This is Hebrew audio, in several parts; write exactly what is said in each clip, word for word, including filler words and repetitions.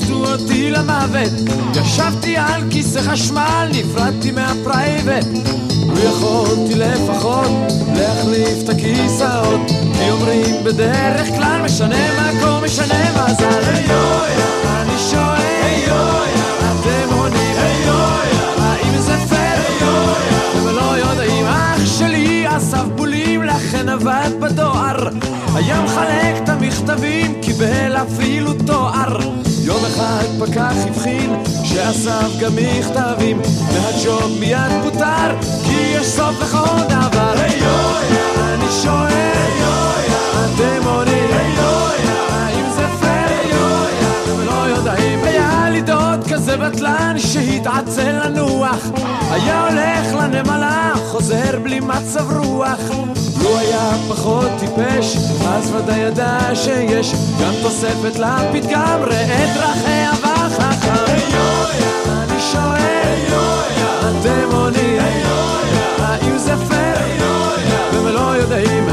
עבדו אותי למוות, ישבתי על כיסא חשמל, נפרדתי מהפרייבט. ויכולתי לפחות להחליף את הכיסאות, כי אומרים בדרך כלל משנה מקום, משנה מזל. אני שואל, אתם עונים, האם זה פייר? אתם לא יודעים, אח שלי אסף בולים, לכן עבד בדואר, היה מחלק את המכתבים, קיבל אפילו תואר. יום אחד פקח הבחין שאסף גם מכתבים, והג'וב מיד פוטר, כי יש סוף לכל דבר. אני שואל, אתם עונים, האם זה פייר? אתם לא יודעים. היה לי דוד כזה בטלן שהתעצל לנוח, היה הולך לנמלה, חוזר בלי מצב רוח. הוא היה פחות טיפש, אז ודאי ידע שיש גם תוספת לפתגם, ראה דרכיה וחכם. אני שואל, אתם עונים, האם זה פייר? אתם לא יודעים.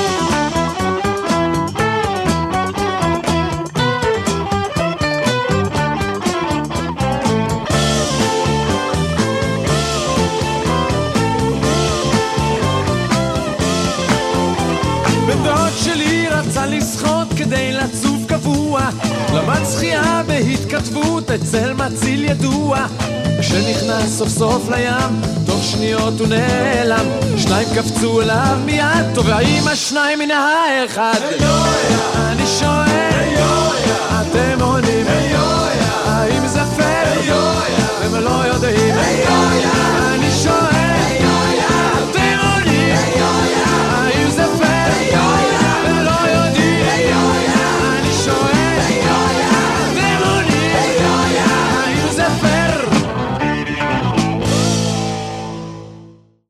בדוד שלי רצה לשחות כדי לצוף קבוע, למד שחייה בהתכתבות אצל מציל ידוע. כשנכנס סוף סוף לים, תוך שניות הוא נעלם, שניים קפצו אליו מיד, טובעים השניים מן האחד. אני שואל, אתם עונים, האם זה פייר? אתם